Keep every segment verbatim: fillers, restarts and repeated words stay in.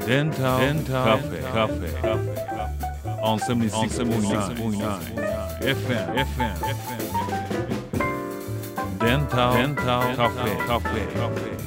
デンタルカフェカフェ on セブンティーシックスポイントナイン エフエム エフエム デンタルカフェカフェ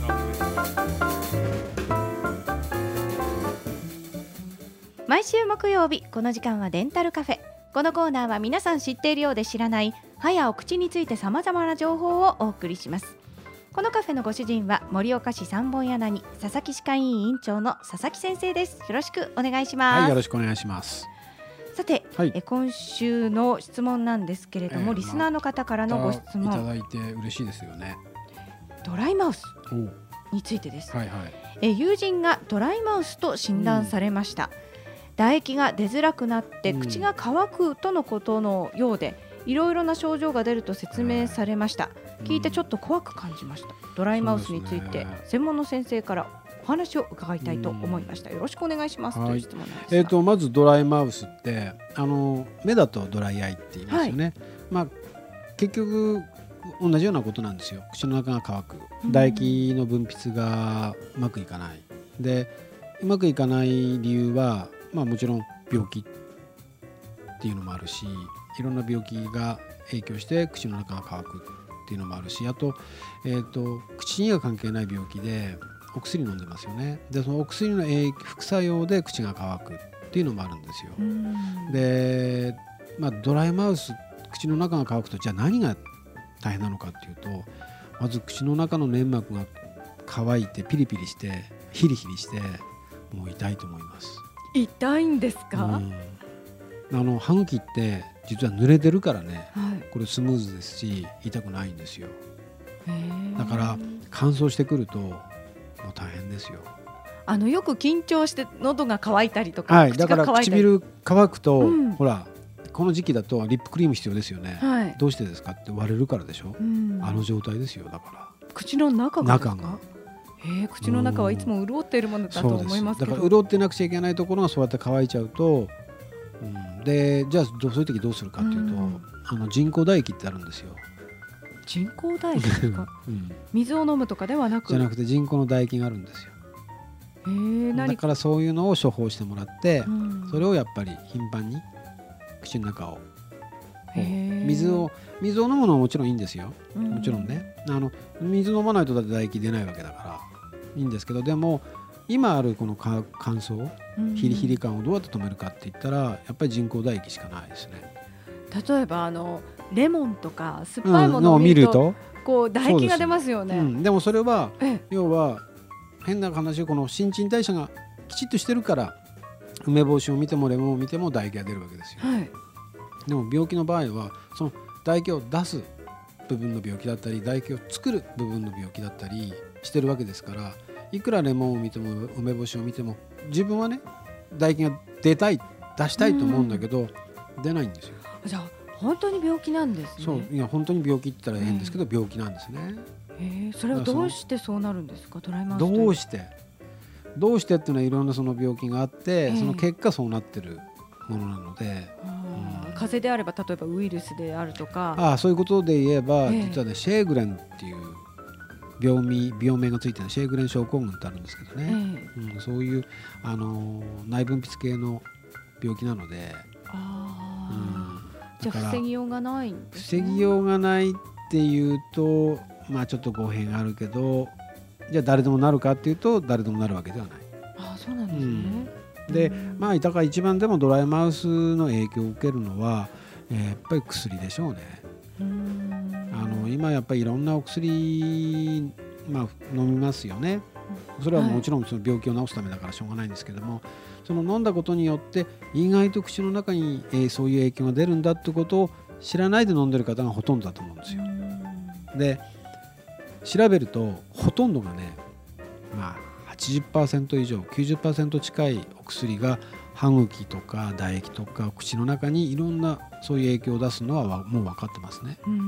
毎週木曜日この時間はデンタルカフェ。このコーナーは皆さん知っているようで知らない歯やお口について様々な情報をお送りします。このカフェのご主人は盛岡市三本柳佐々木歯科医院院長の佐々木先生です。よろしくお願いします。 はい、よろしくお願いします。 さて、 はい、 え今週の質問なんですけれども、えー、リスナーの方からのご質問、 まあ、いただいて嬉しいですよね。 ドライマウスについてです。 はいはい、 え友人がドライマウスと診断されました、うん、唾液が出づらくなって口が乾くとのことのようで、いろいろな症状が出ると説明されました。聞いてちょっと怖く感じました。ドライマウスについて専門の先生からお話を伺いたいと思いました。よろしくお願いします、はい、という質問なんですが、 えーと、まずドライマウスってあの目だとドライアイって言いますよね、はい、まあ、結局同じようなことなんですよ。口の中が乾く、唾液の分泌がうまくいかないで、うまくいかない理由は、まあ、もちろん病気っていうのもあるし、いろんな病気が影響して口の中が乾くっていうのもあるし、あと、えーと、口には関係ない病気でお薬飲んでますよね。でそのお薬の副作用で口が乾くっていうのもあるんですよ。で、まあ、ドライマウス、口の中が乾くとじゃあ何が大変なのかっていうと、まず口の中の粘膜が乾いてピリピリしてヒリヒリしてもう痛いと思います。 痛いんですか？ うん、あの歯茎って実は濡れてるからね、 はい、 これスムーズですし痛くないんですよ。だから乾燥してくるともう大変ですよ。 あのよく緊張して喉が渇いたりとか、 はい、だから唇乾くと、うん、ほらこの時期だとリップクリーム必要ですよね、はい、どうしてですかって割れるからでしょ、うん、あの状態ですよ。だから口の中がですか？ 中がへ口の中はいつも潤っているものだと思いますけど、 だから潤ってなくちゃいけないところがそうやって乾いちゃうと、うん、でじゃあそういう時どうするかっていうと、うん、あの人工唾液ってあるんですよ。 人工唾液ですか？うん、水を飲むとかではなくじゃなくて人工の唾液があるんですよ。へ何だからそういうのを処方してもらって、うん、それをやっぱり頻繁に口の中を水を水を飲むのはもちろんいいんですよ、うん、もちろんね、あの水飲まないとだって唾液出ないわけだからいいんですけど、でも今あるこの乾燥、うん、ヒリヒリ感をどうやって止めるかって言ったらやっぱり人工唾液しかないですね。 例えばあのレモンとか酸っぱいものを見ると、うん、こう唾液が出ますよね。 で, うん、でもそれは要は変な話、この新陳代謝がきちっとしてるから梅干しを見てもレモンを見ても唾液が出るわけですよ、はい、でも病気の場合はその唾液を出す部分の病気だったり唾液を作る部分の病気だったりしてるわけですから、いくらレモンを見ても梅干しを見ても自分はね唾液が出たい出したいと思うんだけど出ないんですよ。 じゃあ本当に病気なんですね。 そう、いや本当に病気って言ったら変ですけど、病気なんですね。 えー、それはどうしてそうなるんですか？ドライマウスどうしてどうしてっていうのはいろんなその病気があって、えー、その結果そうなってるものなので、 うん、風邪であれば例えばウイルスであるとか、 ああそういうことで言えば、えー、実はねシェーグレンっていう病名病名がついてるシェーグレン症候群ってあるんですけどね、えーうん、そういう、あのー、内分泌系の病気なので、 あ、うん、じゃあ防ぎようがないんですね。 防ぎようがないっていうとまあちょっと語弊があるけど、じゃあ誰でもなるかっていうと誰でもなるわけではない。 ああそうなんですね、 うん、で、まあだから一番でもドライマウスの影響を受けるのは、えー、やっぱり薬でしょうね。うーん、あの今やっぱりいろんなお薬、まあ、飲みますよね。それはもちろんその病気を治すためだからしょうがないんですけども、はい、その飲んだことによって意外と口の中に、えー、そういう影響が出るんだってことを知らないで飲んでる方がほとんどだと思うんですよ。で調べるとほとんどがね、まあ、はちじゅっパーセント以上 きゅうじゅっパーセント 近いお薬が歯茎とか唾液とか口の中にいろんなそういう影響を出すのはもう分かってますね。うーん、うん、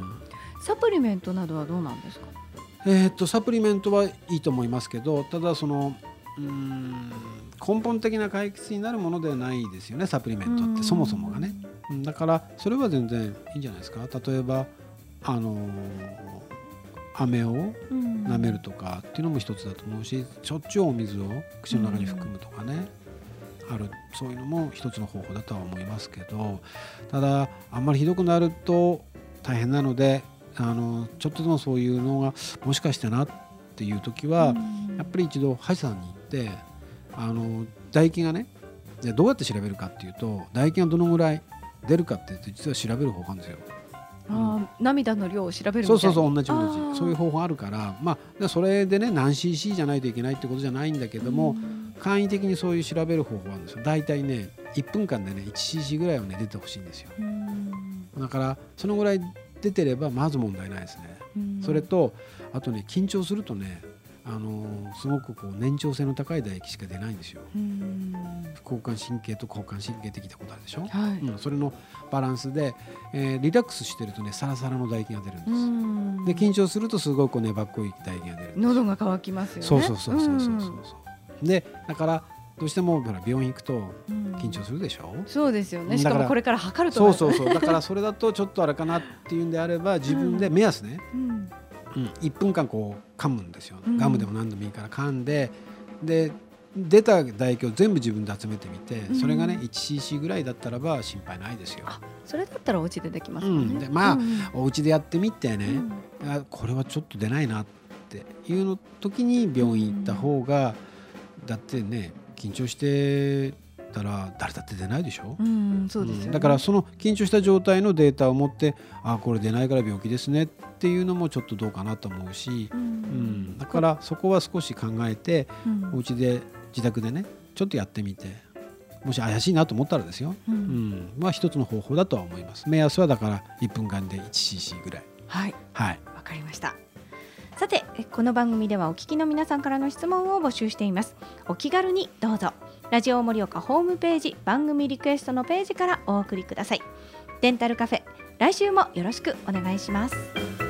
サプリメントなどはどうなんですか？ えー、っとサプリメントはいいと思いますけど、ただそのうーん根本的な解決になるものではないですよね、サプリメントってそもそもがね。だからそれは全然いいんじゃないですか。例えばあのー飴を舐めるとかっていうのも一つだと思うし、しょっちゅうお水を口の中に含むとかね、ある、そういうのも一つの方法だとは思いますけど、ただあんまりひどくなると大変なので、あのちょっとでもそういうのがもしかしてなっていう時は、やっぱり一度歯医者さんに行って、あの唾液がね、でどうやって調べるかっていうと、唾液がどのぐらい出るかっていうと実は調べる方法なんですよ。 あ、涙の量を調べるみたいな。 そうそうそう、同じ同じそういう方法あるから、まあ、それでね何 シーシー じゃないといけないってことじゃないんだけども、簡易的にそういう調べる方法あるんですよ。だいたいねいっぷんかんでね いちシーシー ぐらいはね出てほしいんですよ。だからそのぐらい出てればまず問題ないですね。それとあとね、緊張するとね、あのー、すごくこう粘稠性の高い唾液しか出ないんですよ。交感神経と交感神経って聞いたことあるでしょ、はい、うん、それのバランスで、えー、リラックスしてるとねサラサラの唾液が出るんです。で緊張するとすごいこう粘っこい唾液が出るんです。 喉が渇きますよね。 そうそうそうそうそうそう。でだからどうしてもほら病院行くと緊張するでしょ、うん、 そうですよね。しかもこれから測るとそうそうそうだからそれだとちょっとあれかなっていうんであれば自分で目安ね、うんうんうん、いっぷんかんこう噛むんですよ、うん、ガムでも何でもいいから噛んで、で出た唾液を全部自分で集めてみて、うん、それがね いちシーシー ぐらいだったらば心配ないですよ。 あ、それだったらお家でできますもんね、うん、 でまあ、うん、お家でやってみてね、うん、あこれはちょっと出ないなっていうの時に病院行った方が、うん、だってね緊張してたら誰だって出ないでしょ、うん、そうですよね、うん、だからその緊張した状態のデータを持って、あこれ出ないから病気ですねっていうのもちょっとどうかなと思うし、うんうん、だからそこは少し考えて、うん、お家で自宅でねちょっとやってみて、もし怪しいなと思ったらですよ、うんうん、まあ一つの方法だとは思います。目安はだからいっぷんかんで いちシーシー ぐらい。 はい、 はい、 わかりました。さてこの番組ではお聞きの皆さんからの質問を募集しています。お気軽にどうぞラジオ盛岡ホームページ番組リクエストのページからお送りください。デンタルカフェ、来週もよろしくお願いします。